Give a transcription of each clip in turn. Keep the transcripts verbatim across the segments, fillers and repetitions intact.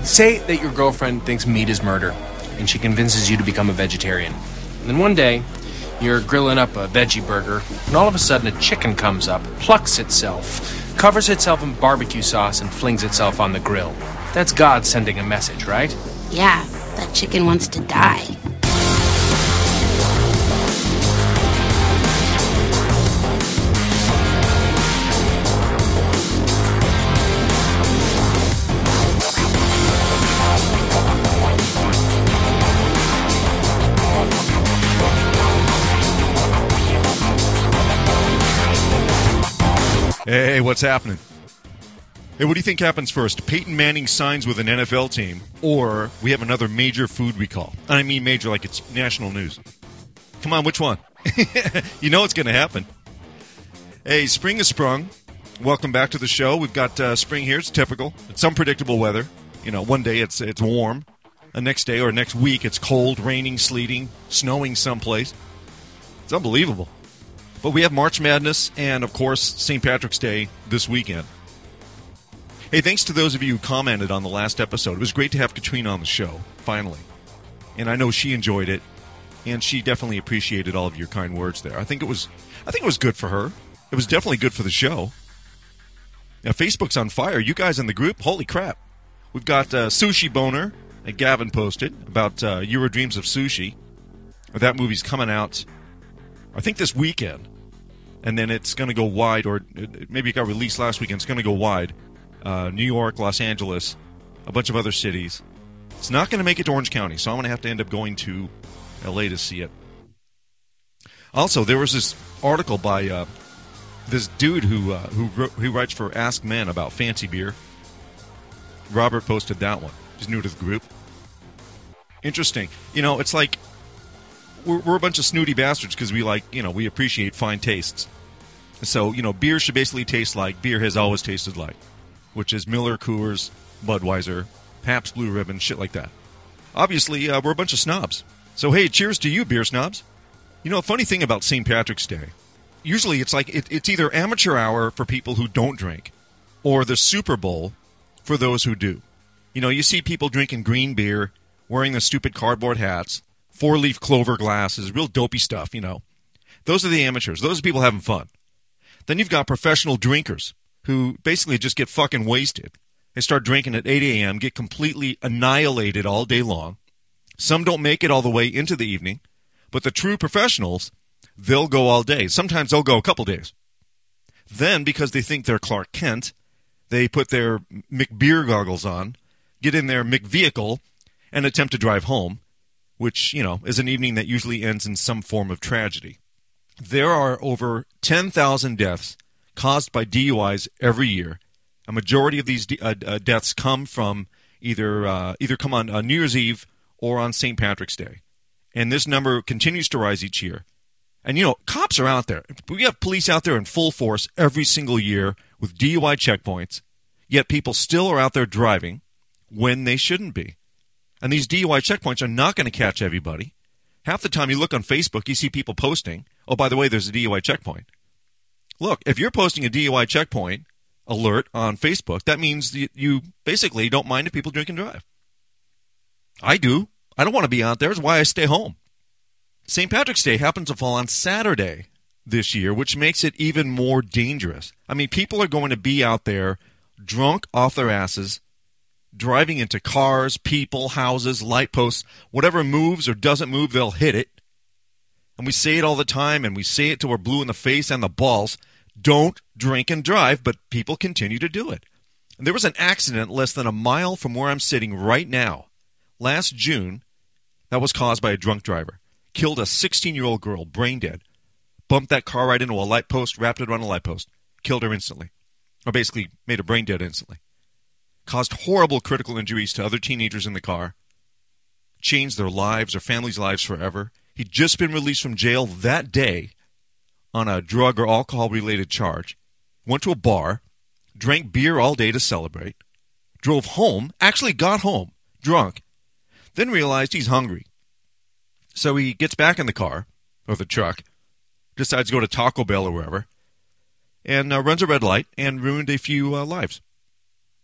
Say that your girlfriend thinks meat is murder, and she convinces you to become a vegetarian. And then one day, you're grilling up a veggie burger, and all of a sudden a chicken comes up, plucks itself, covers itself in barbecue sauce, and flings itself on the grill. That's God sending a message, right? Yeah, that chicken wants to die. Hey, what's happening? Hey, what do you think happens first? Peyton Manning signs with an N F L team, or we have another major food recall? I mean major like it's national news. Come on, which one? You know it's going to happen. Hey, spring has sprung. Welcome back to the show. We've got uh, spring here. It's typical. It's unpredictable weather. You know, one day it's it's warm. The next day or next week it's cold, raining, sleeting, snowing someplace. It's unbelievable. But we have March Madness and, of course, Saint Patrick's Day this weekend. Hey, thanks to those of you who commented on the last episode. It was great to have Katrina on the show, finally. And I know she enjoyed it, and she definitely appreciated all of your kind words there. I think it was I think it was good for her. It was definitely good for the show. Now, Facebook's on fire. You guys in the group, holy crap. We've got uh, Sushi Boner that Gavin posted about uh, Eurodreams of Sushi. That movie's coming out, I think, this weekend. And then it's going to go wide, or maybe it got released last weekend. It's going to go wide. Uh, New York, Los Angeles, a bunch of other cities. It's not going to make it to Orange County, so I'm going to have to end up going to L A to see it. Also, there was this article by uh, this dude who uh, who wrote, who writes for Ask Men about fancy beer. Robert posted that one. He's new to the group. Interesting. You know, it's like we're, we're a bunch of snooty bastards because we like, you know, we appreciate fine tastes. So, you know, beer should basically taste like beer has always tasted like, which is Miller, Coors, Budweiser, Pabst Blue Ribbon, shit like that. Obviously, uh, we're a bunch of snobs. So, hey, cheers to you, beer snobs. You know, a funny thing about Saint Patrick's Day, usually it's like it, it's either amateur hour for people who don't drink or the Super Bowl for those who do. You know, you see people drinking green beer, wearing the stupid cardboard hats, four-leaf clover glasses, real dopey stuff, you know. Those are the amateurs. Those are people having fun. Then you've got professional drinkers who basically just get fucking wasted. They start drinking at eight a.m., get completely annihilated all day long. Some don't make it all the way into the evening, but the true professionals, they'll go all day. Sometimes they'll go a couple days. Then, because they think they're Clark Kent, they put their McBeer goggles on, get in their McVehicle, and attempt to drive home, which, you know, is an evening that usually ends in some form of tragedy. There are over ten thousand deaths caused by D U Is every year. A majority of these de- uh, uh, deaths come from either uh, either come on uh, New Year's Eve or on Saint Patrick's Day. And this number continues to rise each year. And, you know, cops are out there. We have police out there in full force every single year with D U I checkpoints, yet people still are out there driving when they shouldn't be. And these D U I checkpoints are not going to catch everybody. Half the time you look on Facebook, you see people posting, oh, by the way, there's a D U I checkpoint. Look, if you're posting a D U I checkpoint alert on Facebook, that means that you basically don't mind if people drink and drive. I do. I don't want to be out there. That's why I stay home. Saint Patrick's Day happens to fall on Saturday this year, which makes it even more dangerous. I mean, people are going to be out there drunk off their asses, driving into cars, people, houses, light posts. Whatever moves or doesn't move, they'll hit it. And we say it all the time, and we say it till we're blue in the face and the balls. Don't drink and drive, but people continue to do it. And there was an accident less than a mile from where I'm sitting right now, last June, that was caused by a drunk driver. Killed a sixteen-year-old girl, brain dead. Bumped that car right into a light post, wrapped it around a light post. Killed her instantly. Or basically made her brain dead instantly. Caused horrible critical injuries to other teenagers in the car. Changed their lives, their families' lives forever. He'd just been released from jail that day on a drug or alcohol-related charge. Went to a bar, drank beer all day to celebrate, drove home, actually got home, drunk, then realized he's hungry. So he gets back in the car, or the truck, decides to go to Taco Bell or wherever, and uh, runs a red light and ruined a few uh, lives.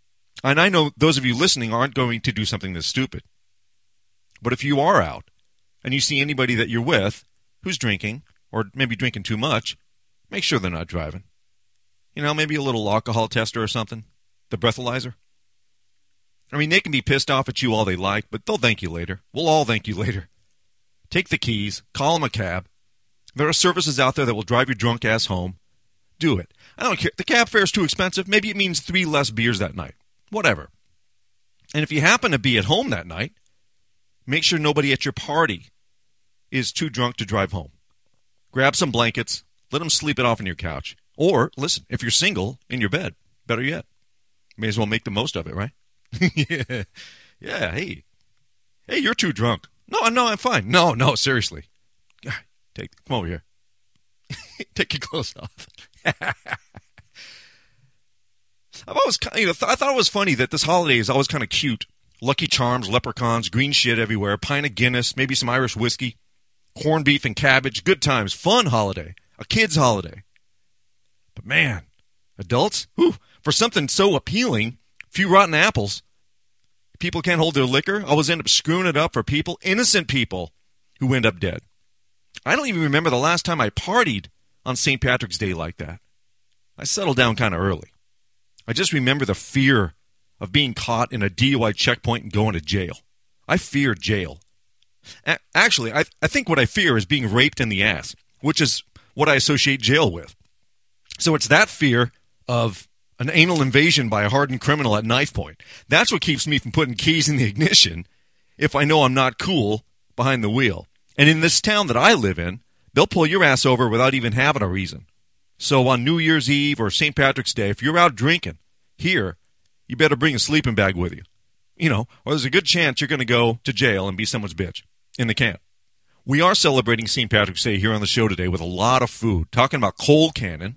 And I know those of you listening aren't going to do something this stupid. But if you are out and you see anybody that you're with who's drinking or maybe drinking too much, make sure they're not driving. You know, maybe a little alcohol tester or something, the breathalyzer. I mean, they can be pissed off at you all they like, but they'll thank you later. We'll all thank you later. Take the keys, call them a cab. There are services out there that will drive your drunk ass home. Do it. I don't care. The cab fare is too expensive. Maybe it means three less beers that night. Whatever. And if you happen to be at home that night, make sure nobody at your party is too drunk to drive home. Grab some blankets. Let them sleep it off on your couch. Or, listen, if you're single, in your bed. Better yet. May as well make the most of it, right? yeah. Yeah, hey. Hey, you're too drunk. No, no, I'm fine. No, no, seriously. Take, come over here. Take your clothes off. I've always, you know, th- I thought it was funny that this holiday is always kind of cute. Lucky Charms, leprechauns, green shit everywhere, pint of Guinness, maybe some Irish whiskey, corned beef and cabbage, good times, fun holiday, a kid's holiday. But man, adults, whew, for something so appealing, few rotten apples. People can't hold their liquor. Always end up screwing it up for people, innocent people, who end up dead. I don't even remember the last time I partied on Saint Patrick's Day like that. I settled down kind of early. I just remember the fear of being caught in a D U I checkpoint and going to jail. I fear jail. A- actually, I, I think what I fear is being raped in the ass, which is what I associate jail with. So it's that fear of an anal invasion by a hardened criminal at knife point. That's what keeps me from putting keys in the ignition if I know I'm not cool behind the wheel. And in this town that I live in, they'll pull your ass over without even having a reason. So on New Year's Eve or Saint Patrick's Day, if you're out drinking here, you better bring a sleeping bag with you. You know, or there's a good chance you're going to go to jail and be someone's bitch in the camp. We are celebrating Saint Patrick's Day here on the show today with a lot of food, talking about cold cannon.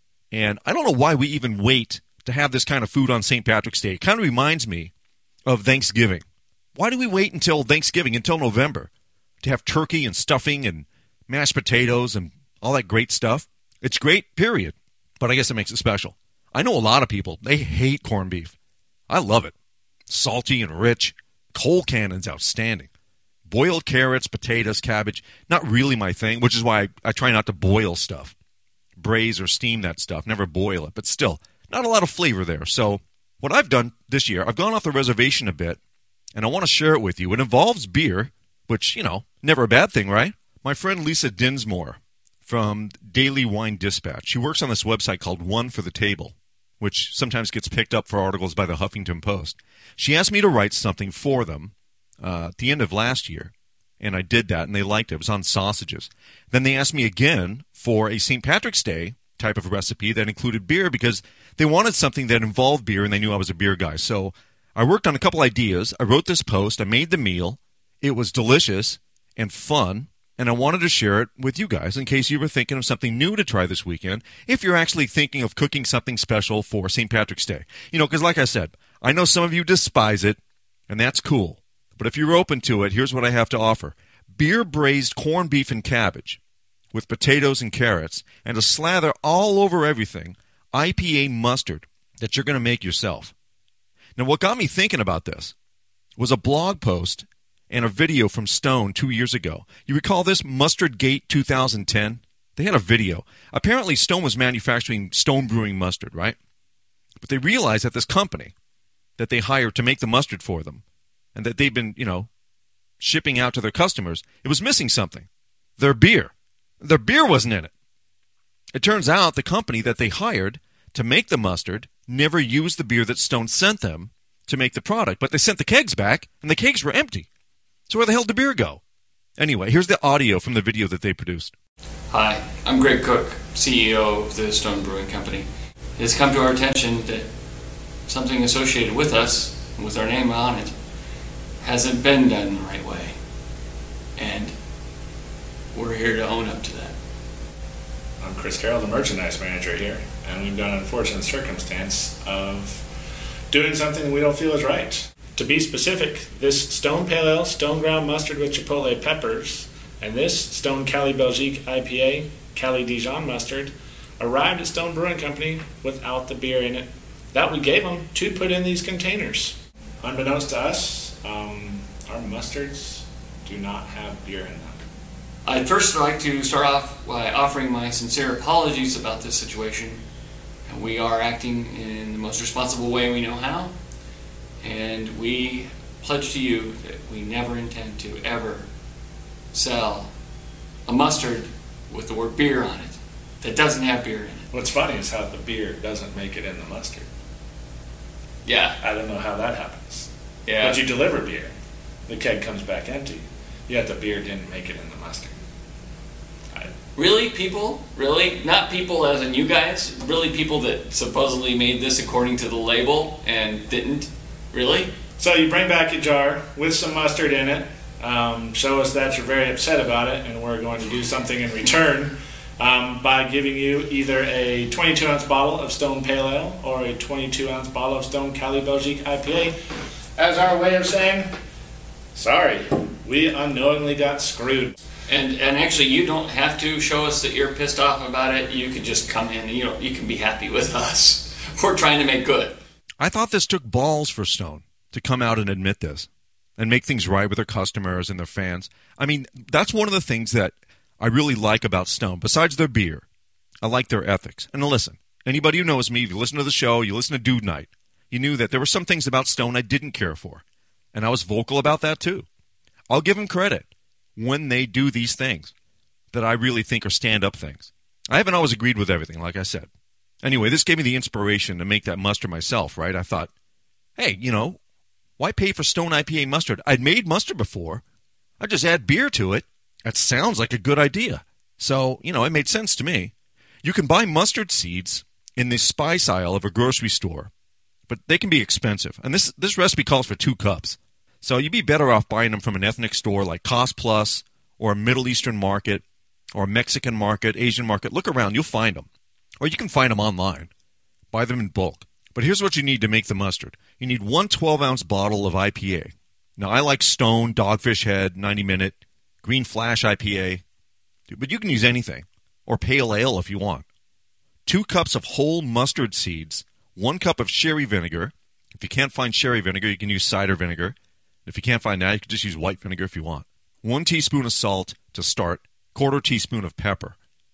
And I don't know why we even wait to have this kind of food on Saint Patrick's Day. It kind of reminds me of Thanksgiving. Why do we wait until Thanksgiving, until November, to have turkey and stuffing and mashed potatoes and all that great stuff? It's great, period. But I guess it makes it special. I know a lot of people, they hate corned beef. I love it. Salty and rich. Cold cannon's outstanding. Boiled carrots, potatoes, cabbage, not really my thing, which is why I, I try not to boil stuff. Braise or steam that stuff, never boil it. But still, not a lot of flavor there. So what I've done this year, I've gone off the reservation a bit, and I want to share it with you. It involves beer, which, you know, never a bad thing, right? My friend Lisa Dinsmore from Daily Wine Dispatch, she works on this website called One for the Table, which sometimes gets picked up for articles by the Huffington Post. She asked me to write something for them uh, at the end of last year, and I did that, and they liked it. It was on sausages. Then they asked me again for a Saint Patrick's Day type of recipe that included beer because they wanted something that involved beer, and they knew I was a beer guy. So I worked on a couple ideas. I wrote this post. I made the meal. It was delicious and fun, and I wanted to share it with you guys in case you were thinking of something new to try this weekend, if you're actually thinking of cooking something special for Saint Patrick's Day. You know, because like I said, I know some of you despise it, and that's cool. But if you're open to it, here's what I have to offer. Beer-braised corned beef and cabbage with potatoes and carrots, and a slather all over everything, I P A mustard that you're going to make yourself. Now, what got me thinking about this was a blog post and a video from Stone two years ago. You recall this, Mustard Gate two thousand ten? They had a video. Apparently, Stone was manufacturing Stone Brewing mustard, right? But they realized that this company that they hired to make the mustard for them, and that they've been, you know, shipping out to their customers, it was missing something. Their beer. Their beer wasn't in it. It turns out the company that they hired to make the mustard never used the beer that Stone sent them to make the product, but they sent the kegs back, and the kegs were empty. So where the hell did the beer go? Anyway, here's the audio from the video that they produced. Hi, I'm Greg Cook, C E O of the Stone Brewing Company. It has come to our attention that something associated with us, with our name on it, hasn't been done the right way. And we're here to own up to that. I'm Chris Carroll, the merchandise manager here, and we've got an unfortunate circumstance of doing something that we don't feel is right. To be specific, this Stone Pale Ale, Stone Ground Mustard with Chipotle Peppers, and this Stone Cali Belgique I P A, Cali Dijon Mustard, arrived at Stone Brewing Company without the beer in it that we gave them to put in these containers. Unbeknownst to us, um, our mustards do not have beer in them. I'd first like to start off by offering my sincere apologies about this situation. We are acting in the most responsible way we know how, and we pledge to you that we never intend to ever sell a mustard with the word beer on it that doesn't have beer in it. What's funny is how the beer doesn't make it in the mustard. Yeah. I don't know how that happens. Yeah. But you deliver beer. The keg comes back empty. Yet the beer didn't make it in the mustard. I, Really, people? Really? Not people as in you guys? Really people that supposedly made this according to the label and didn't? Really? So you bring back a jar with some mustard in it. Um, show us that you're very upset about it, and we're going to do something in return um, by giving you either a twenty-two ounce bottle of Stone Pale Ale or a twenty-two ounce bottle of Stone Cali Belgique I P A as our way of saying, sorry, we unknowingly got screwed. And and actually, you don't have to show us that you're pissed off about it. You could just come in and you know you can be happy with us. We're trying to make good. I thought this took balls for Stone to come out and admit this and make things right with their customers and their fans. I mean, that's one of the things that I really like about Stone. Besides their beer, I like their ethics. And listen, anybody who knows me, if you listen to the show, you listen to Dude Night, you knew that there were some things about Stone I didn't care for. And I was vocal about that too. I'll give them credit when they do these things that I really think are stand-up things. I haven't always agreed with everything, like I said. Anyway, this gave me the inspiration to make that mustard myself, right? I thought, hey, you know, why pay for Stone I P A mustard? I'd made mustard before. I just add beer to it. That sounds like a good idea. So, you know, it made sense to me. You can buy mustard seeds in the spice aisle of a grocery store, but they can be expensive. And this this recipe calls for two cups. So you'd be better off buying them from an ethnic store like Cost Plus or a Middle Eastern market or a Mexican market, Asian market. Look around. You'll find them. Or you can find them online. Buy them in bulk. But here's what you need to make the mustard. You need one twelve ounce bottle of I P A. Now, I like Stone, Dogfish Head, ninety minute, Green Flash I P A. But you can use anything. Or pale ale if you want. Two cups of whole mustard seeds. One cup of sherry vinegar. If you can't find sherry vinegar, you can use cider vinegar. If you can't find that, you can just use white vinegar if you want. One teaspoon of salt to start. Quarter teaspoon of pepper.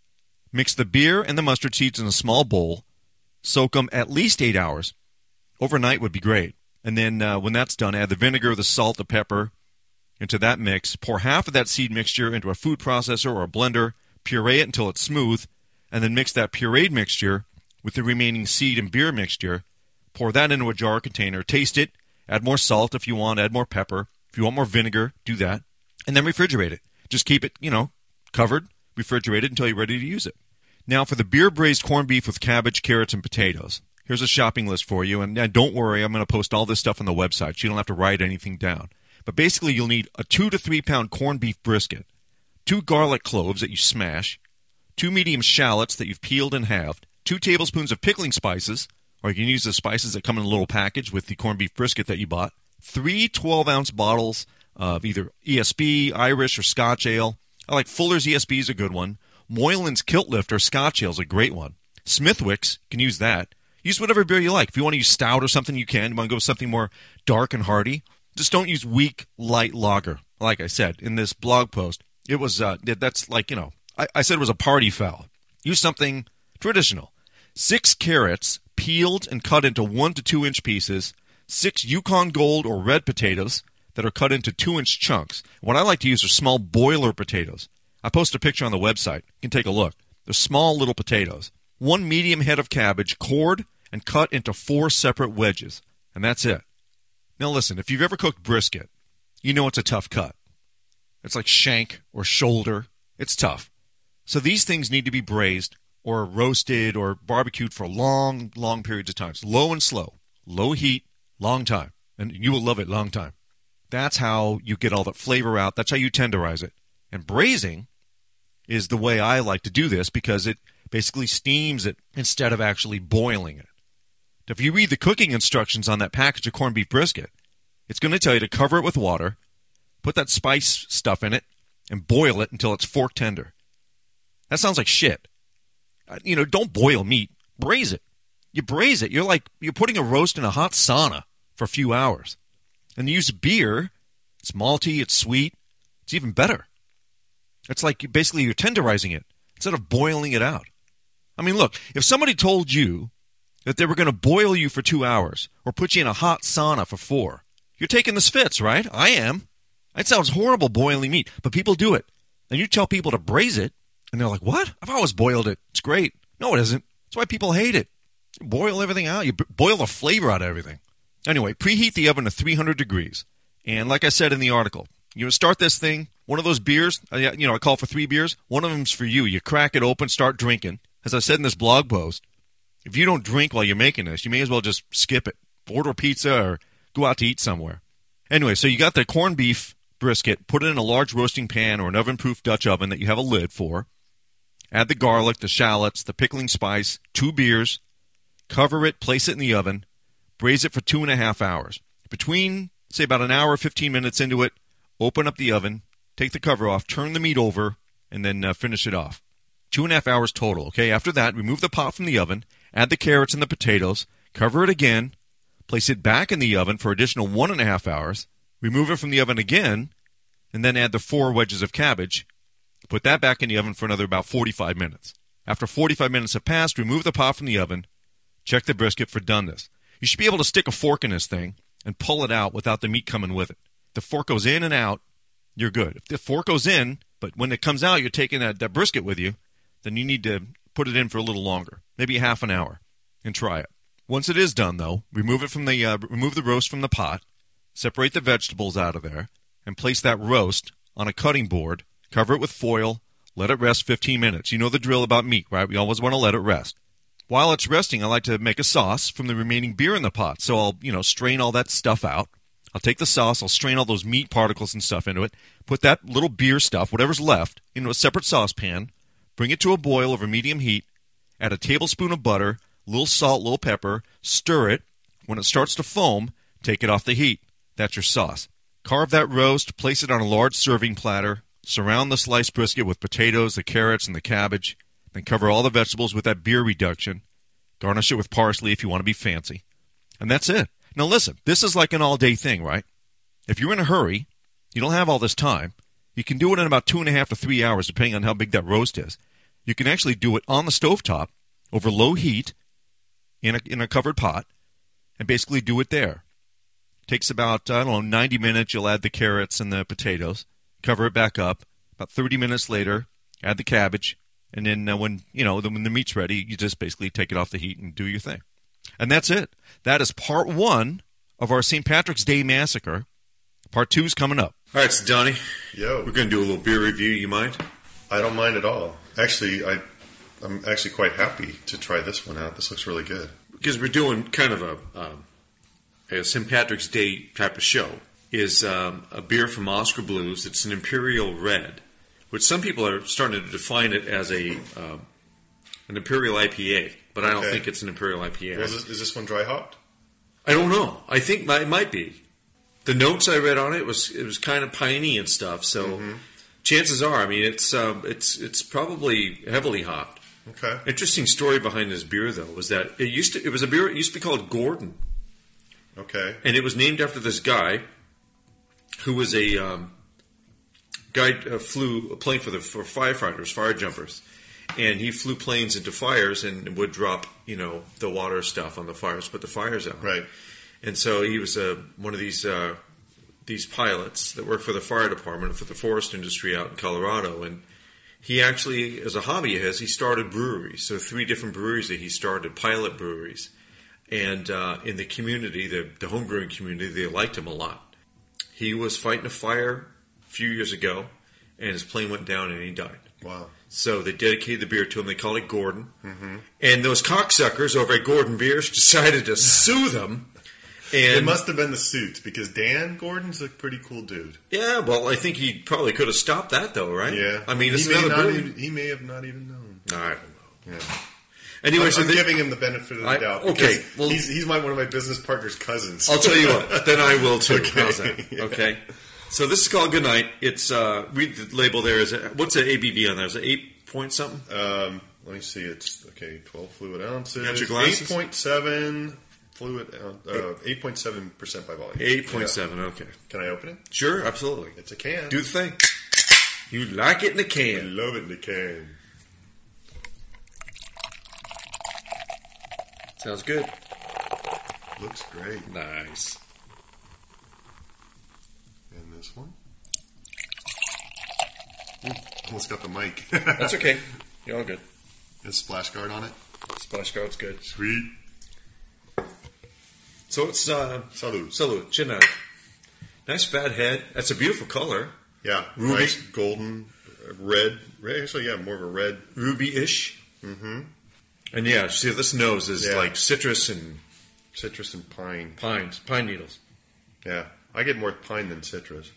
Mix the beer and the mustard seeds in a small bowl. Soak them at least eight hours. Overnight would be great. And then uh, when that's done, add the vinegar, the salt, the pepper into that mix. Pour half of that seed mixture into a food processor or a blender. Puree it until it's smooth. And then mix that pureed mixture with the remaining seed and beer mixture. Pour that into a jar container. Taste it. Add more salt if you want. Add more pepper. If you want more vinegar, do that. And then refrigerate it. Just keep it, you know, covered, refrigerated until you're ready to use it. Now for the beer-braised corned beef with cabbage, carrots, and potatoes. Here's a shopping list for you. And, and don't worry, I'm going to post all this stuff on the website, so you don't have to write anything down. But basically, you'll need a two to three pound corned beef brisket, two garlic cloves that you smash, two medium shallots that you've peeled and halved, two tablespoons of pickling spices, or you can use the spices that come in a little package with the corned beef brisket that you bought, three twelve ounce bottles of either E S B, Irish, or Scotch ale. I like Fuller's E S B is a good one. Moylan's Kilt Lifter Scotch ale is a great one. Smithwick's, you can use that. Use whatever beer you like. If you want to use stout or something, you can. You want to go with something more dark and hearty, just don't use weak, light lager. Like I said, in this blog post, it was, uh, that's like, you know, I, I said it was a party foul. Use something traditional. Six carrots, peeled and cut into one to two inch pieces. Six Yukon Gold or red potatoes that are cut into two inch chunks. What I like to use are small boiler potatoes. I post a picture on the website. You can take a look. They're small little potatoes. One medium head of cabbage, cored and cut into four separate wedges. And that's it. Now listen, if you've ever cooked brisket, you know it's a tough cut. It's like shank or shoulder. It's tough. So these things need to be braised or roasted or barbecued for long, long periods of time. It's low and slow. Low heat, long time. And you will love it long time. That's how you get all that flavor out. That's how you tenderize it. And braising is the way I like to do this because it basically steams it instead of actually boiling it. If you read the cooking instructions on that package of corned beef brisket, it's going to tell you to cover it with water, put that spice stuff in it, and boil it until it's fork tender. That sounds like shit. You know, don't boil meat. Braise it. You braise it. You're like you're putting a roast in a hot sauna for a few hours. And you use beer. It's malty. It's sweet. It's even better. It's like you, basically you're tenderizing it instead of boiling it out. I mean, look, if somebody told you that they were going to boil you for two hours or put you in a hot sauna for four, you're taking the spits, right? I am. It sounds horrible boiling meat, but people do it. And you tell people to braise it, and they're like, what? I've always boiled it. It's great. No, it isn't. That's why people hate it. You boil everything out. You b- boil the flavor out of everything. Anyway, preheat the oven to three hundred degrees. And like I said in the article, you start this thing, one of those beers, you know, I call for three beers. One of them's for you. You crack it open, start drinking. As I said in this blog post, if you don't drink while you're making this, you may as well just skip it. Order pizza or go out to eat somewhere. Anyway, so you got the corned beef brisket. Put it in a large roasting pan or an oven-proof Dutch oven that you have a lid for. Add the garlic, the shallots, the pickling spice, two beers. Cover it, place it in the oven. Braise it for two and a half hours. Between, say, about an hour, fifteen minutes into it, open up the oven, take the cover off, turn the meat over, and then uh, finish it off. Two and a half hours total, okay? After that, remove the pot from the oven, add the carrots and the potatoes, cover it again, place it back in the oven for additional one and a half hours, remove it from the oven again, and then add the four wedges of cabbage. Put that back in the oven for another about forty-five minutes. After forty-five minutes have passed, remove the pot from the oven, check the brisket for doneness. You should be able to stick a fork in this thing and pull it out without the meat coming with it. If the fork goes in and out, you're good. If the fork goes in, but when it comes out, you're taking that, that brisket with you, then you need to put it in for a little longer, maybe half an hour, and try it. Once it is done, though, remove it from the uh, remove the roast from the pot, separate the vegetables out of there, and place that roast on a cutting board, cover it with foil, let it rest fifteen minutes. You know the drill about meat, right? We always want to let it rest. While it's resting, I like to make a sauce from the remaining beer in the pot. So I'll, you know, strain all that stuff out. I'll take the sauce, I'll strain all those meat particles and stuff into it, put that little beer stuff, whatever's left, into a separate saucepan, bring it to a boil over medium heat, add a tablespoon of butter, a little salt, a little pepper, stir it. When it starts to foam, take it off the heat. That's your sauce. Carve that roast, place it on a large serving platter, surround the sliced brisket with potatoes, the carrots, and the cabbage, then cover all the vegetables with that beer reduction. Garnish it with parsley if you want to be fancy. And that's it. Now listen, this is like an all-day thing, right? If you're in a hurry, you don't have all this time, you can do it in about two and a half to three hours, depending on how big that roast is. You can actually do it on the stovetop over low heat in a, in a covered pot and basically do it there. It takes about, I don't know, ninety minutes. You'll add the carrots and the potatoes, cover it back up. About thirty minutes later, add the cabbage. And then uh, when, you know, when the meat's ready, you just basically take it off the heat and do your thing. And that's it. That is part one of our Saint Patrick's Day Massacre. Part two is coming up. All right, so Donnie. Yo. We're going to do a little beer review. You mind? I don't mind at all. Actually, I, I'm actually quite happy to try this one out. This looks really good. Because we're doing kind of a, um, a Saint Patrick's Day type of show. Is um, a beer from Oscar Blues. It's an Imperial Red, which some people are starting to define it as a um, an Imperial I P A, but I don't Okay. think it's an Imperial I P A. Well, is, this, is this one dry hopped? I don't know. I think it might be. The notes I read on it was it was kind of piney and stuff. So Mm-hmm. chances are, I mean, it's um, it's it's probably heavily hopped. Okay. Interesting story behind this beer, though, was that it used to it was a beer. It used to be called Gordon, Okay. and it was named after this guy who was a um, guy uh, flew a plane for the for firefighters, fire jumpers, and he flew planes into fires and would drop, you know, the water stuff on the fires, put the fires out. Right. And so he was uh, one of these uh, these pilots that worked for the fire department for the forest industry out in Colorado. And he actually, as a hobby of his, he started breweries. So three different breweries that he started, pilot breweries. And uh, in the community, the, the home brewing community, they liked him a lot. He was fighting a fire a few years ago, and his plane went down and he died. Wow. So they dedicated the beer to him. They called it Gordon. Mm-hmm. And those cocksuckers over at Gordon Beers decided to sue them. And It must have been the suit, because Dan Gordon's a pretty cool dude. yeah, well, I think he probably could have stopped that, though, right? Yeah. I mean, it's he may, another not brewery. even, he may have not even known. I don't know. Yeah. Anyway, I'm, so I'm they- giving him the benefit of the I- doubt. okay, because well- he's, he's my, one of my business partner's cousins. I'll tell you what. Then I will, too. Okay. How's that? Okay. So this is called Goodnight. It's, uh, read the label there. Is it, what's the A B V on there? Is it eight point something? Um, let me see. It's okay. Twelve fluid ounces. Got your glasses? Eight point seven fluid. Uh, Eight point seven percent by volume. Eight point seven. Okay. Can I open it? Sure, absolutely. It's a can. Do the thing. You like it in a I can. love it in the can. Sounds good. Looks great. Nice. And this one. Ooh, almost got the mic. That's okay. You're all good. There's splash guard on it. Splash guard's good. Sweet. So it's uh, Salud. salute. Chin out. Nice fat head. That's a beautiful color. Yeah, Ruby. nice golden, uh, red. red. Actually, yeah, more of a red. Ruby-ish. Mm-hmm. And yeah, see, this nose is Yeah. like citrus and Citrus and pine. pines, pine needles. Yeah, I get more pine than citrus.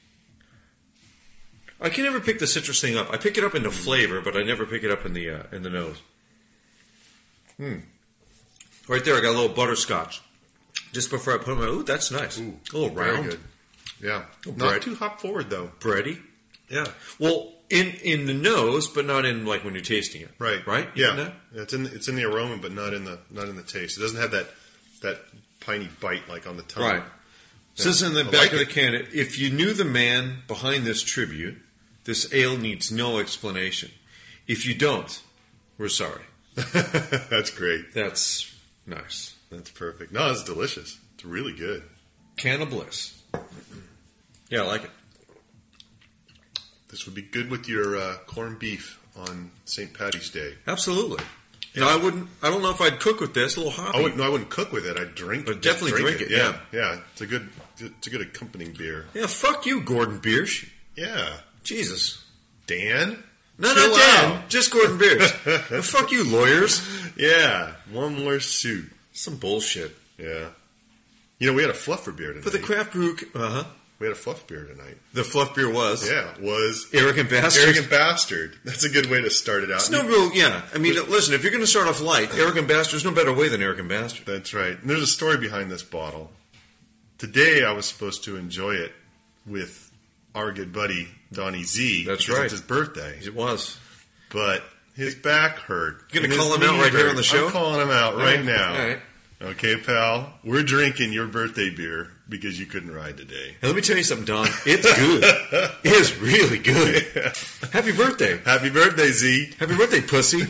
I can never pick the citrus thing up. I pick it up in the flavor, but I never pick it up in the uh, in the nose. Hmm. Right there, I got a little butterscotch. Just before I put it in my, ooh, that's nice. Ooh, a little very round. good. Yeah, Oh, not bread. too hop forward though. Bready. Yeah. Well, in in the nose, but not in like when you're tasting it. Right, Right. You Yeah, know? it's in it's in the aroma, but not in the not in the taste. It doesn't have that that piney bite like on the tongue. Right. It says in the I back like of the it. can, if you knew the man behind this tribute, this ale needs no explanation. If you don't, we're sorry. That's great. That's nice. That's perfect. No, it's delicious. It's really good. Can of bliss. Yeah, I like it. This would be good with your uh, corned beef on Saint Patty's Day. Absolutely. No, I wouldn't. I don't know if I'd cook with this. A little hoppy. I would, no, I wouldn't cook with it. I'd drink. But just definitely drink it, Yeah, yeah. It's a good, it's a good accompanying beer. Yeah, fuck you, Gordon Biersch. Yeah, Jesus. Dan. No, Chill not Dan. out. Just Gordon Biersch. Well, fuck you, lawyers. Yeah, one more suit. Some bullshit. Yeah. You know, we had a fluffer beer tonight. But the craft brew. Uh huh. we had a fluff beer tonight. The fluff beer was. Yeah, was Arrogant Bastard. Arrogant Bastard. That's a good way to start it out. It's no real. Yeah. I mean, listen. If you're going to start off light, Arrogant Bastard. There's no better way than Arrogant Bastard. That's right. And there's a story behind this bottle. Today, I was supposed to enjoy it with our good buddy Donnie Z. That's because right. It's his birthday, It was. but his back hurt. You're gonna And call his him out knee right here hurt. on the show? I'm calling him out right right. now. All right. Okay, pal. We're drinking your birthday beer because you couldn't ride today. Hey, let me tell you something, Don. It's good. It's really good. Happy birthday. Happy birthday, Z. Happy birthday, pussy.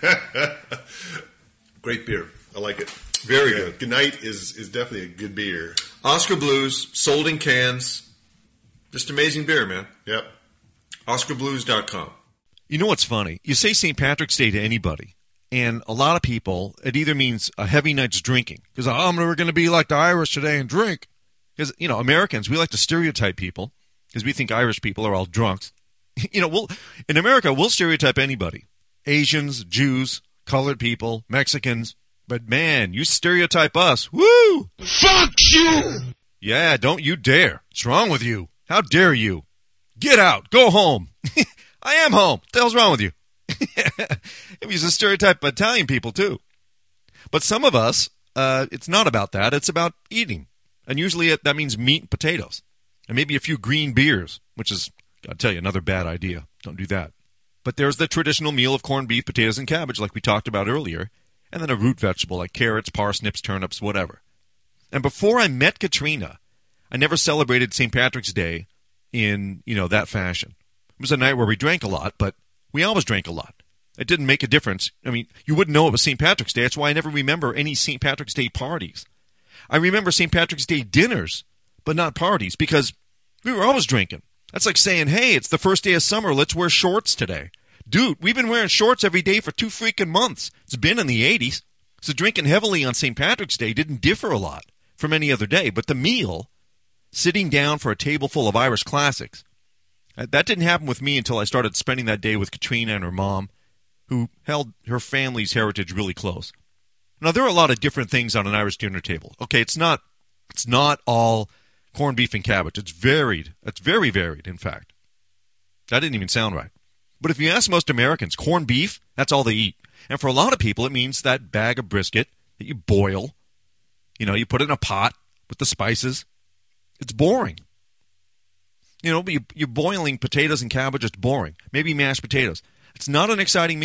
Great beer. I like it. Very Yeah, good. Good Night is is definitely a good beer. Oscar Blues, sold in cans. Just amazing beer, man. Yep. Oscar Blues dot com. You know what's funny? You say Saint Patrick's Day to anybody, and a lot of people, it either means a heavy night's drinking, because oh, I'm never going to be like the Irish today and drink. Because, you know, Americans, we like to stereotype people, because we think Irish people are all drunks. You know, we'll, in America, we'll stereotype anybody. Asians, Jews, colored people, Mexicans. But, man, you stereotype us. Woo! Fuck you! Yeah, don't you dare. What's wrong with you? How dare you? Get out. Go home. I am home. What the hell's wrong with you? It was a stereotype of Italian people, too. But some of us, uh, it's not about that. It's about eating. And usually it, that means meat and potatoes. And maybe a few green beers, which is, I'll tell you, another bad idea. Don't do that. But there's the traditional meal of corned beef, potatoes, and cabbage like we talked about earlier. And then a root vegetable like carrots, parsnips, turnips, whatever. And before I met Katrina, I never celebrated Saint Patrick's Day in, you know, that fashion. It was a night where we drank a lot, but we always drank a lot. It didn't make a difference. I mean, you wouldn't know it was Saint Patrick's Day. That's why I never remember any Saint Patrick's Day parties. I remember Saint Patrick's Day dinners, but not parties, because we were always drinking. That's like saying, hey, it's the first day of summer. Let's wear shorts today. Dude, we've been wearing shorts every day for two freaking months. It's been in the eighties. So drinking heavily on Saint Patrick's Day didn't differ a lot from any other day. But the meal, sitting down for a table full of Irish classics, that didn't happen with me until I started spending that day with Katrina and her mom, who held her family's heritage really close. Now, there are a lot of different things on an Irish dinner table. Okay, it's not it's not all corned beef and cabbage. It's varied. It's very varied, in fact. That didn't even sound right. But if you ask most Americans, corned beef, that's all they eat. And for a lot of people, it means that bag of brisket that you boil. You know, you put it in a pot with the spices. It's boring. You know, you, you're boiling potatoes and cabbage, it's boring. Maybe mashed potatoes. It's not an exciting meal.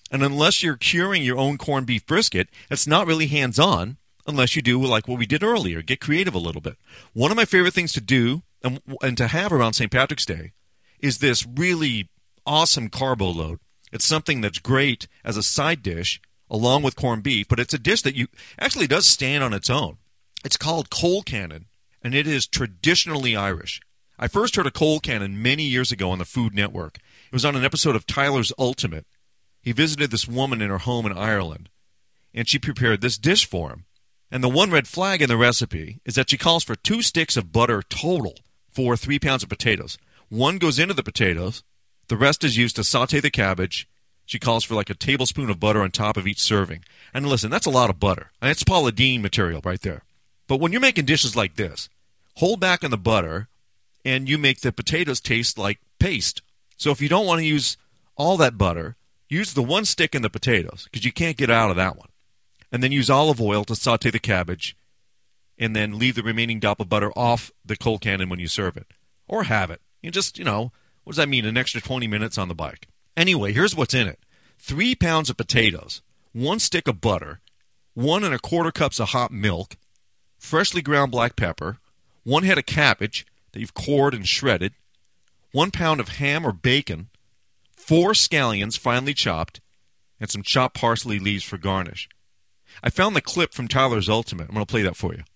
And unless you're curing your own corned beef brisket, it's not really hands-on unless you do like what we did earlier, get creative a little bit. One of my favorite things to do and, and to have around Saint Patrick's Day is this really awesome carbo load. It's something that's great as a side dish along with corned beef, but it's a dish that you actually does stand on its own. It's called coal cannon, and it is traditionally Irish. I first heard of coal cannon many years ago on the Food Network. It was on an episode of Tyler's Ultimate. He visited this woman in her home in Ireland, and she prepared this dish for him. And the one red flag in the recipe is that she calls for two sticks of butter total for three pounds of potatoes. One goes into the potatoes. The rest is used to saute the cabbage. She calls for like a tablespoon of butter on top of each serving. And listen, that's a lot of butter. And it's Paula Deen material right there. But when you're making dishes like this, hold back on the butter, and you make the potatoes taste like paste. So if you don't want to use all that butter, use the one stick in the potatoes, because you can't get out of that one. And then use olive oil to saute the cabbage, and then leave the remaining dop of butter off the coal cannon when you serve it. Or have it. You just, you know, what does that mean, an extra twenty minutes on the bike? Anyway, here's what's in it. Three pounds of potatoes, one stick of butter, one and a quarter cups of hot milk, freshly ground black pepper, one head of cabbage that you've cored and shredded, one pound of ham or bacon, four scallions finely chopped, and some chopped parsley leaves for garnish. I found the clip from Tyler's Ultimate. I'm going to play that for you.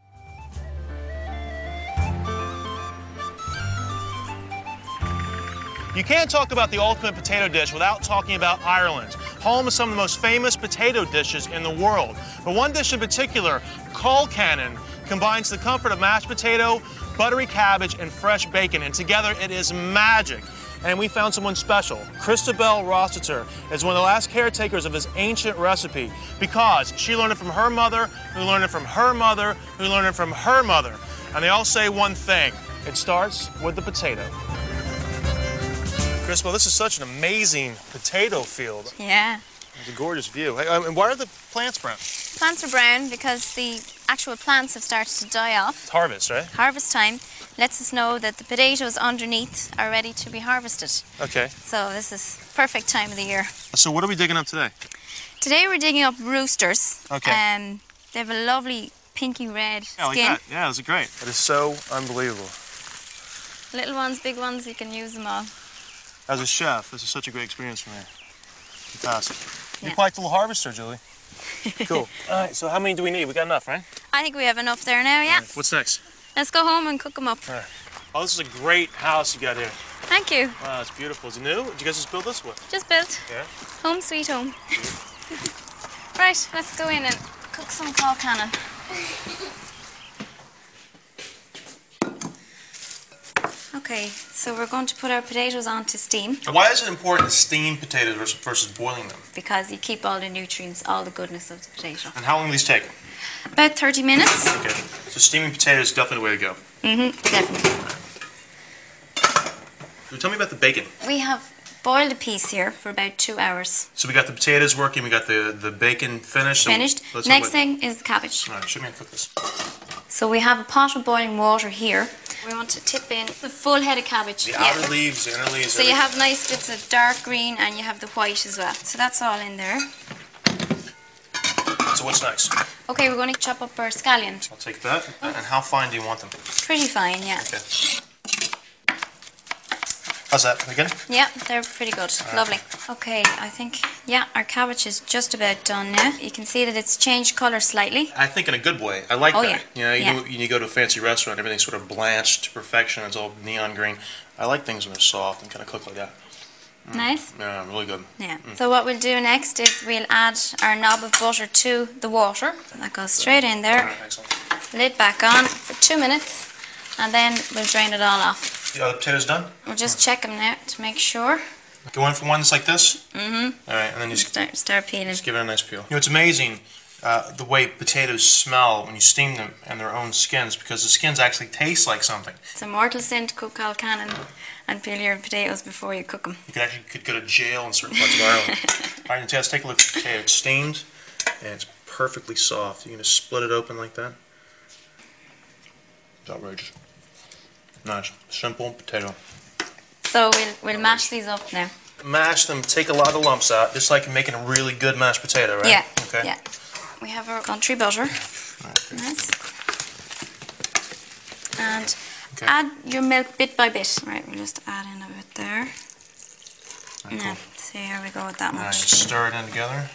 You can't talk about the ultimate potato dish without talking about Ireland, home of some of the most famous potato dishes in the world. But one dish in particular, coal cannon, combines the comfort of mashed potato, buttery cabbage, and fresh bacon, and together it is magic. And we found someone special. Christabel Rossiter is one of the last caretakers of this ancient recipe because she learned it from her mother, who learned it from her mother, who learned it from her mother. And they all say one thing, it starts with the potato. Christabel, this is such an amazing potato field. Yeah. It's a gorgeous view. Hey, um, and why are the plants brown? Plants are brown because the actual plants have started to die off. It's harvest, right? Harvest time lets us know that the potatoes underneath are ready to be harvested. Okay. So this is perfect time of the year. So what are we digging up today? Today we're digging up roosters. Okay. Um, they have a lovely pinky red Yeah, like skin. that. Yeah, those are great. It is so unbelievable. Little ones, big ones, you can use them all. As a chef, this is such a great experience for me. Fantastic. Yeah. You're quite the little harvester, Julie. Cool. All right, so how many do we need? We got enough, right? I think we have enough there now, yeah. Right, what's next? Let's go home and cook them up. All right. Oh, this is a great house you got here. Thank you. Wow, it's beautiful. Is it new? Did you guys just build this one? Just built. Yeah. Home sweet home. Right, let's go in and cook some coal cannon. Okay, so we're going to put our potatoes onto steam. Why is it important to steam potatoes versus, versus boiling them? Because you keep all the nutrients, all the goodness of the potato. And how long do these take? About thirty minutes. Okay. So steaming potatoes is definitely the way to go. Mm-hmm, definitely. So tell me about the bacon. We have boiled a piece here for about two hours. So we got the potatoes working, we got the, the bacon finished. So Finished. let's Next what- thing is the cabbage. All right, show me how to cook this. So we have a pot of boiling water here. We want to tip in the full head of cabbage. The Yeah. outer leaves, the inner leaves. So you everything. have nice bits of dark green and you have the white as well. So that's all in there. So what's next? Okay, we're going to chop up our scallions. I'll take that. And how fine do you want them? Pretty fine, yeah. Okay. How's that? Again? Yeah, they're pretty good. Lovely. Okay, I think, yeah, our cabbage is just about done now. You can see that it's changed colour slightly. I think in a good way. I like Oh, that. yeah. You know, you, Yeah. go, you go to a fancy restaurant, everything's sort of blanched to perfection. It's all neon green. I like things when they're soft and kind of cooked like that. Nice. Yeah, really good. Yeah. So what we'll do next is we'll add our knob of butter to the water. That goes straight in All there. right, excellent. Lid back on for two minutes, and then we'll drain it all off. Are the potatoes done? We'll just check them now to make sure. Go in for one that's like this? Mm-hmm. All right, and then you just, Start, start peeling. just give it a nice peel. You know, it's amazing uh, the way potatoes smell when you steam them and their own skins, because the skins actually taste like something. It's a mortal sin to cook coal cannon and peel your potatoes before you cook them. You could actually could go to jail in certain parts of Ireland. All right, let's take a look at the potato. It's steamed, and it's perfectly soft. You're going to split it open like that. It's outrageous. Nice. Simple potato. So we'll, we'll mash these up now. mash them, take a lot of the lumps out, just like making a really good mashed potato, right? Yeah. Okay. Yeah. We have our country butter. Right. Nice. And Okay. add your milk bit by bit. Right, we'll just add in a bit there. Right, Now, cool. see, here we go with that Now much. just stir it in together.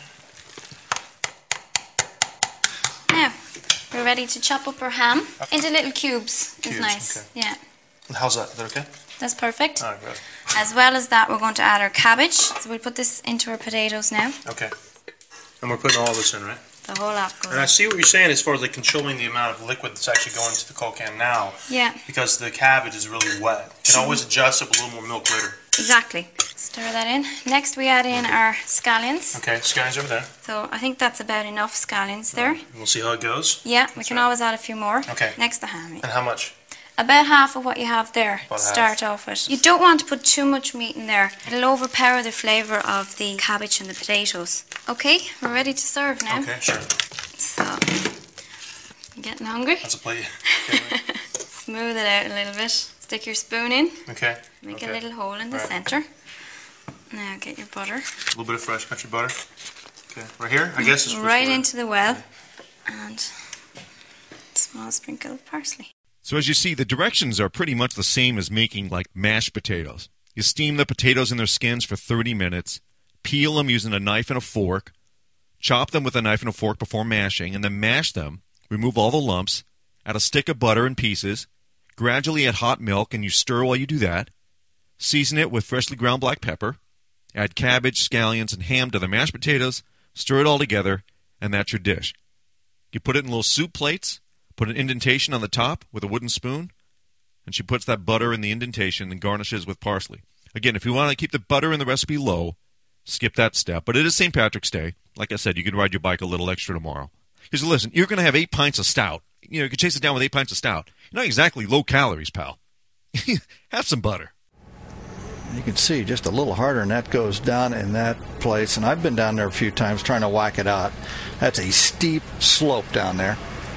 Now, we're ready to chop up our ham into little cubes. It's Cubes, nice. okay. Yeah, How's that? Is that okay? that's perfect. All right, good. As well as that, we're going to add our cabbage. So we'll put this into our potatoes now. Okay. And we're putting all this in, right? The whole lot goes And I in. see what you're saying as far as like controlling the amount of liquid that's actually going into the Coke can now. Yeah, Because the cabbage is really wet. You can always adjust up a little more milk later. exactly. Stir that in. Next, we add in our scallions. Okay, scallions over there. So I think that's about enough scallions there. We'll see how it goes. Yeah, we can right. always add a few more. Okay. Next, the ham. And how much? About half of what you have there. About Start off with. You don't want to put too much meat in there. It'll overpower the flavour of the cabbage and the potatoes. Okay, we're ready to serve now. Okay, sure. So, I'm getting hungry. That's a plate. Okay, right. Smooth it out a little bit. Stick your spoon in. Okay. Make okay. a little hole in the Right. centre. Now get your butter. A little bit of fresh country butter. Okay, right here, I guess it's Right into the well. And a small sprinkle of parsley. So as you see, the directions are pretty much the same as making like mashed potatoes. You steam the potatoes in their skins for thirty minutes, peel them using a knife and a fork, chop them with a knife and a fork before mashing, and then mash them, remove all the lumps, add a stick of butter in pieces, gradually add hot milk, and you stir while you do that. Season it with freshly ground black pepper, add cabbage, scallions, and ham to the mashed potatoes, stir it all together, and that's your dish. You put it in little soup plates, put an indentation on the top with a wooden spoon, and she puts that butter in the indentation and garnishes with parsley. Again, if you want to keep the butter in the recipe low, skip that step. But it is Saint Patrick's Day. Like I said, you can ride your bike a little extra tomorrow. Because listen, you're going to have eight pints of stout. You know, you can chase it down with eight pints of stout. You're not exactly low calories, pal. Have some butter. You can see just a little harder, and that goes down in that place. And I've been down there a few times trying to whack it out. That's a steep slope down there.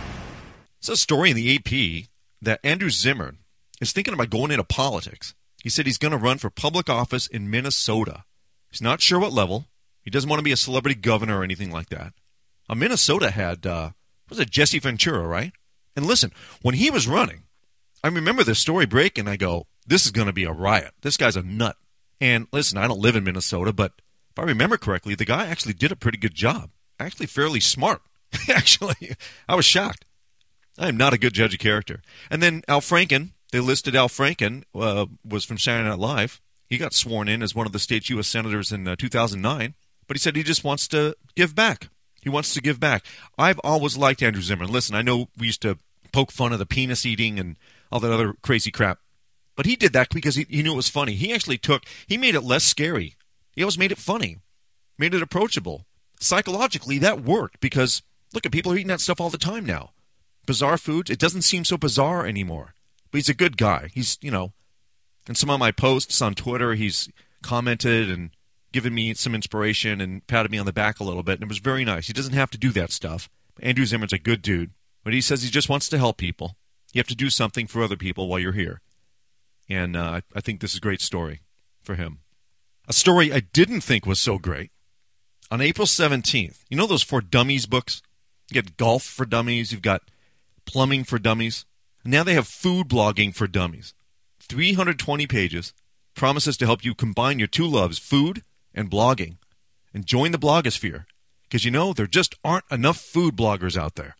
It's a story in the A P that Andrew Zimmern is thinking about going into politics. He said he's going to run for public office in Minnesota. He's not sure what level. He doesn't want to be a celebrity governor or anything like that. Uh, Minnesota had, uh, was it Jesse Ventura, right? And listen, when he was running, I remember this story break, and I go, this is going to be a riot. This guy's a nut. And listen, I don't live in Minnesota, but if I remember correctly, the guy actually did a pretty good job. Actually fairly smart. Actually, I was shocked. I am not a good judge of character. And then Al Franken, they listed Al Franken, uh, was from Saturday Night Live. He got sworn in as one of the state's U S senators in uh, two thousand nine, but he said he just wants to give back. He wants to give back. I've always liked Andrew Zimmern. Listen, I know we used to poke fun of the penis eating and all that other crazy crap, but he did that because he, he knew it was funny. He actually took, he made it less scary. He always made it funny, made it approachable. Psychologically, that worked because, look, people are eating that stuff all the time now. Bizarre foods, it doesn't seem so bizarre anymore. But he's a good guy. He's, you know, in some of my posts on Twitter, he's commented and given me some inspiration and patted me on the back a little bit, and it was very nice. He doesn't have to do that stuff. Andrew Zimmern's a good dude, but he says he just wants to help people. You have to do something for other people while you're here. And uh, I think this is a great story for him. A story I didn't think was so great. On April seventeenth, you know those For Dummies books? You get golf for dummies, you've got plumbing for dummies. Now they have food blogging for dummies. three hundred twenty pages, promises to help you combine your two loves, food and blogging. And join the blogosphere, because you know there just aren't enough food bloggers out there.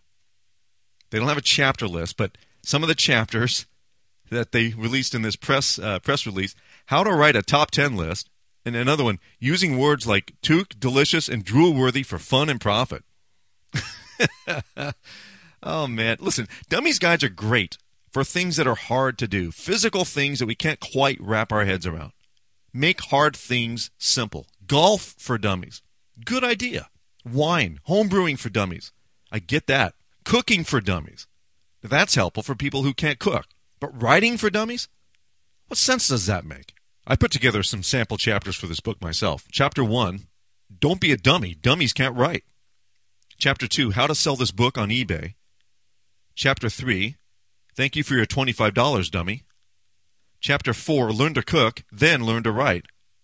They don't have a chapter list, but some of the chapters that they released in this press uh, press release, how to write a top ten list, and another one, using words like toque, delicious, and drool-worthy for fun and profit. Oh, man. Listen, Dummies Guides are great for things that are hard to do, physical things that we can't quite wrap our heads around. Make hard things simple. Golf for dummies. Good idea. Wine, home brewing for dummies. I get that. Cooking for dummies. That's helpful for people who can't cook. But writing for dummies? What sense does that make? I put together some sample chapters for this book myself. Chapter one, don't be a dummy. Dummies can't write. Chapter two, how to sell this book on eBay. Chapter three, thank you for your twenty-five dollars, dummy. Chapter four, learn to cook, then learn to write.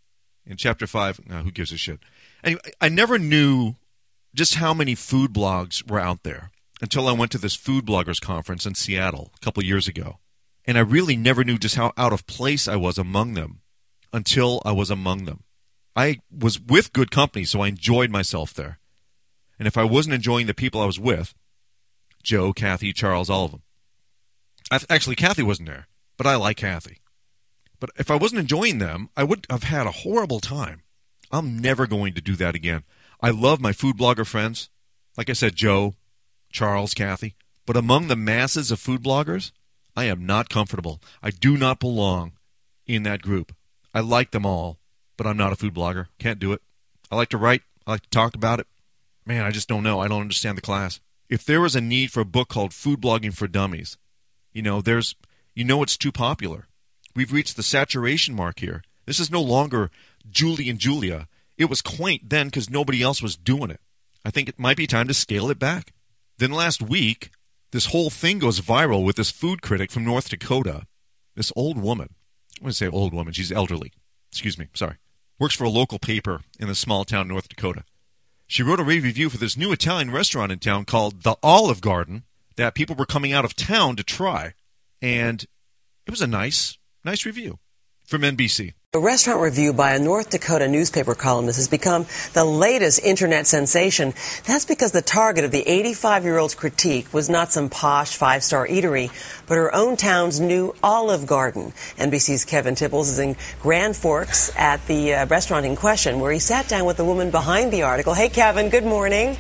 In Chapter five, no, who gives a shit? Anyway, I never knew just how many food blogs were out there until I went to this food bloggers conference in Seattle a couple years ago. And I really never knew just how out of place I was among them until I was among them. I was with good company, so I enjoyed myself there. And if I wasn't enjoying the people I was with, Joe, Kathy, Charles, all of them. I, actually, Kathy wasn't there, but I like Kathy. But if I wasn't enjoying them, I would have had a horrible time. I'm never going to do that again. I love my food blogger friends. Like I said, Joe, Charles, Kathy. But among the masses of food bloggers, I am not comfortable. I do not belong in that group. I like them all, but I'm not a food blogger. Can't do it. I like to write. I like to talk about it. Man, I just don't know. I don't understand the class. If there was a need for a book called Food Blogging for Dummies, you know, there's, you know it's too popular. We've reached the saturation mark here. This is no longer Julie and Julia. It was quaint then because nobody else was doing it. I think it might be time to scale it back. Then last week, this whole thing goes viral with this food critic from North Dakota, this old woman. I'm going to say old woman. She's elderly. Excuse me. Sorry. Works for a local paper in the small town North Dakota. She wrote a rave review for this new Italian restaurant in town called The Olive Garden that people were coming out of town to try. And it was a nice, nice review from N B C. A restaurant review by a North Dakota newspaper columnist has become the latest internet sensation. That's because the target of the eighty-five-year-old's critique was not some posh five-star eatery, but her own town's new Olive Garden. N B C's Kevin Tibbles is in Grand Forks at the uh, restaurant in question, where he sat down with the woman behind the article. Hey, Kevin, good morning.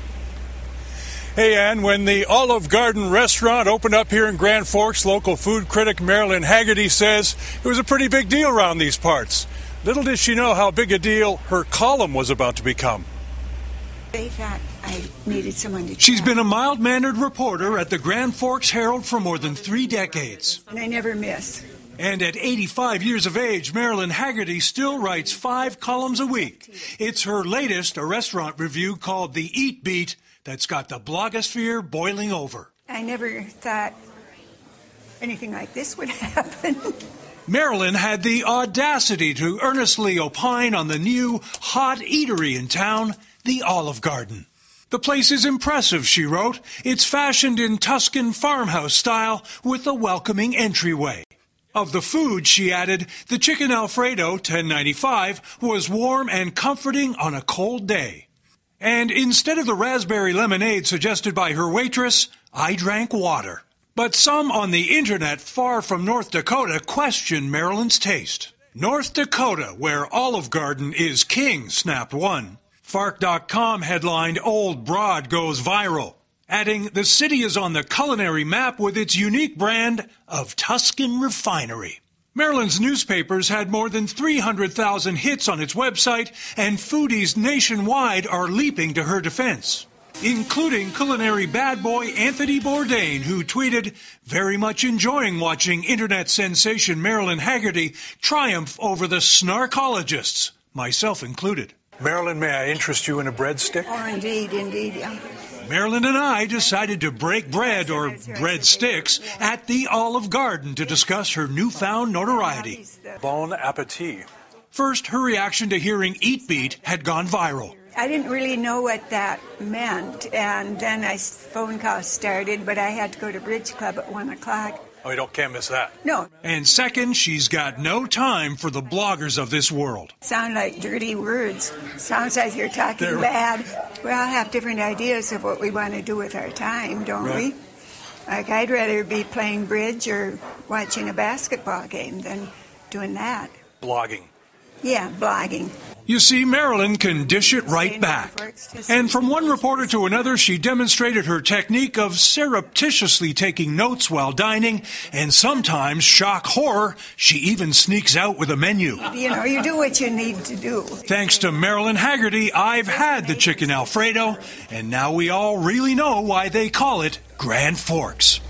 Hey, Ann, when the Olive Garden restaurant opened up here in Grand Forks, local food critic Marilyn Haggerty says it was a pretty big deal around these parts. Little did she know how big a deal her column was about to become. They thought I needed someone to She's been a mild-mannered reporter at the Grand Forks Herald for more than three decades. And I never miss. And at eighty-five years of age, Marilyn Haggerty still writes five columns a week. It's her latest, a restaurant review called The Eat Beat, that's got the blogosphere boiling over. I never thought anything like this would happen. Marilyn had the audacity to earnestly opine on the new hot eatery in town, the Olive Garden. The place is impressive, she wrote. It's fashioned in Tuscan farmhouse style with a welcoming entryway. Of the food, she added, the chicken Alfredo, ten ninety-five, was warm and comforting on a cold day. And instead of the raspberry lemonade suggested by her waitress, I drank water. But some on the internet far from North Dakota question Marilyn's taste. North Dakota, where Olive Garden is king, snapped one. Fark dot com headlined Old Broad goes viral, adding the city is on the culinary map with its unique brand of Tuscan refinery. Maryland's newspapers had more than three hundred thousand hits on its website, and foodies nationwide are leaping to her defense, including culinary bad boy Anthony Bourdain, who tweeted, very much enjoying watching internet sensation Marilyn Haggerty triumph over the snarkologists, myself included. Marilyn, may I interest you in a breadstick? Oh, indeed, indeed, yeah. Marilyn and I decided to break bread, or breadsticks, at the Olive Garden to discuss her newfound notoriety. Bon appetit. First, her reaction to hearing Eat Beat had gone viral. I didn't really know what that meant, and then a phone call started, but I had to go to Bridge Club at one o'clock. Oh, you don't, can't miss that. No. And second, she's got no time for the bloggers of this world. Sound like dirty words. Sounds like you're talking They're... bad. We all have different ideas of what we want to do with our time, don't right. we? Like, I'd rather be playing bridge or watching a basketball game than doing that. Blogging. Yeah, blogging. You see, Marilyn can dish it right back. And from one reporter to another, she demonstrated her technique of surreptitiously taking notes while dining, and sometimes, shock horror, she even sneaks out with a menu. You know, you do what you need to do. Thanks to Marilyn Haggerty, I've had the chicken Alfredo, and now we all really know why they call it Grand Forks.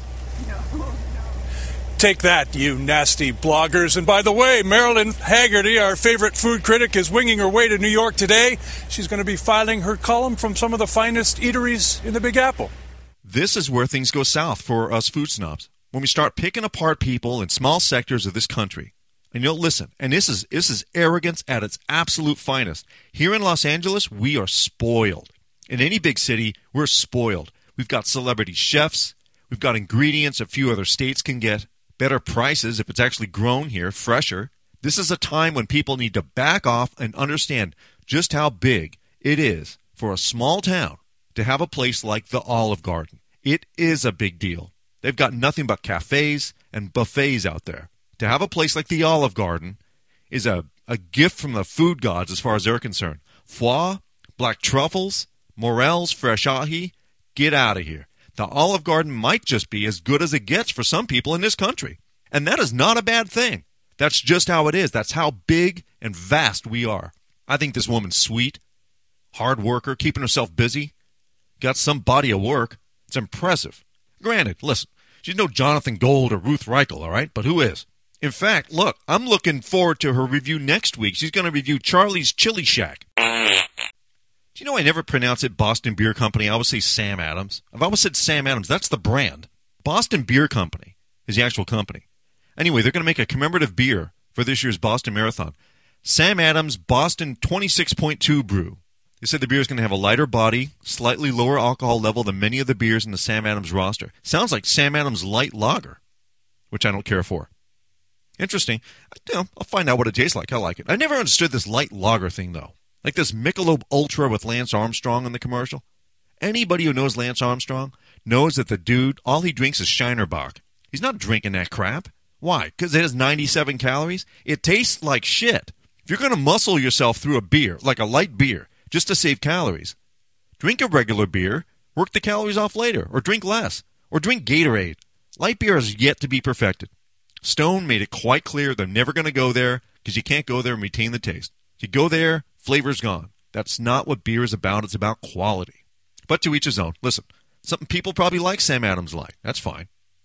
Take that, you nasty bloggers. And by the way, Marilyn Haggerty, our favorite food critic, is winging her way to New York today. She's going to be filing her column from some of the finest eateries in the Big Apple. This is where things go south for us food snobs. When we start picking apart people in small sectors of this country. And you'll listen, and this is this is arrogance at its absolute finest. Here in Los Angeles, we are spoiled. In any big city, we're spoiled. We've got celebrity chefs. We've got ingredients a few other states can get. Better prices if it's actually grown here, fresher. This is a time when people need to back off and understand just how big it is for a small town to have a place like the Olive Garden. It is a big deal. They've got nothing but cafes and buffets out there. To have a place like the Olive Garden is a, a gift from the food gods as far as they're concerned. Foie, black truffles, morels, fresh ahi, get out of here. The Olive Garden might just be as good as it gets for some people in this country. And that is not a bad thing. That's just how it is. That's how big and vast we are. I think this woman's sweet, hard worker, keeping herself busy, got some body of work. It's impressive. Granted, listen, she's no Jonathan Gold or Ruth Reichel, all right? But who is? In fact, look, I'm looking forward to her review next week. She's going to review Charlie's Chili Shack. Do you know I never pronounce it Boston Beer Company? I always say Sam Adams. I've always said Sam Adams. That's the brand. Boston Beer Company is the actual company. Anyway, they're going to make a commemorative beer for this year's Boston Marathon. Sam Adams Boston twenty-six point two brew. They said the beer is going to have a lighter body, slightly lower alcohol level than many of the beers in the Sam Adams roster. Sounds like Sam Adams Light Lager, which I don't care for. Interesting. You know, I'll find out what it tastes like. I like it. I never understood this light lager thing, though. Like this Michelob Ultra with Lance Armstrong in the commercial. Anybody who knows Lance Armstrong knows that the dude, all he drinks is Shiner Bock. He's not drinking that crap. Why? Because it has ninety-seven calories? It tastes like shit. If you're going to muscle yourself through a beer, like a light beer, just to save calories, drink a regular beer, work the calories off later, or drink less, or drink Gatorade. Light beer has yet to be perfected. Stone made it quite clear they're never going to go there because you can't go there and retain the taste. You go there, flavor's gone. That's not what beer is about. It's about quality. But to each his own. Listen, something people probably like Sam Adams like. That's fine.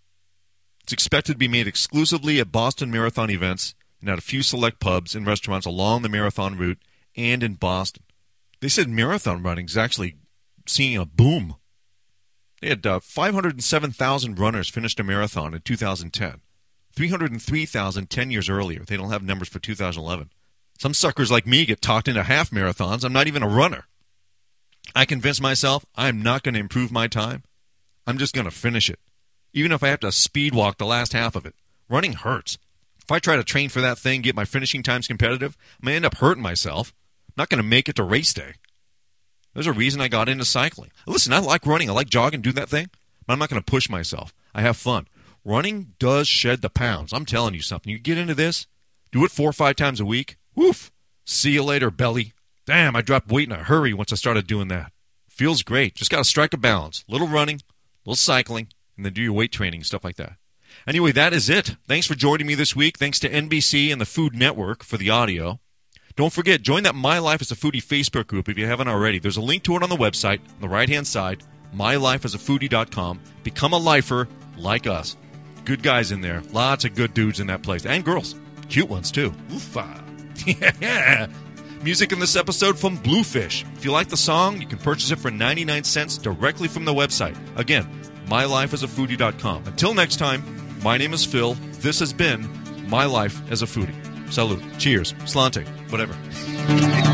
It's expected to be made exclusively at Boston Marathon events and at a few select pubs and restaurants along the marathon route and in Boston. They said marathon running is actually seeing a boom. They had uh, five hundred seven thousand runners finished a marathon in two thousand ten. three hundred three thousand ten years earlier. They don't have numbers for two thousand eleven. Some suckers like me get talked into half marathons. I'm not even a runner. I convinced myself I'm not going to improve my time. I'm just going to finish it, even if I have to speed walk the last half of it. Running hurts. If I try to train for that thing, get my finishing times competitive, I'm going to end up hurting myself. I'm not going to make it to race day. There's a reason I got into cycling. Listen, I like running. I like jogging, do that thing. But I'm not going to push myself. I have fun. Running does shed the pounds. I'm telling you something. You get into this, do it four or five times a week. Woof. See you later, belly. Damn, I dropped weight in a hurry once I started doing that. Feels great. Just got to strike a balance. Little running, little cycling, and then do your weight training, stuff like that. Anyway, that is it. Thanks for joining me this week. Thanks to N B C and the Food Network for the audio. Don't forget, join that My Life as a Foodie Facebook group if you haven't already. There's a link to it on the website, on the right-hand side, my life as a foodie dot com. Become a lifer like us. Good guys in there. Lots of good dudes in that place. And girls. Cute ones, too. Oofa. Yeah. Music in this episode from Bluefish. If you like the song, you can purchase it for ninety-nine cents directly from the website. Again, my life as a foodie dot com. Until next time, my name is Phil. This has been My Life as a Foodie. Salute. Cheers. Slante. Whatever.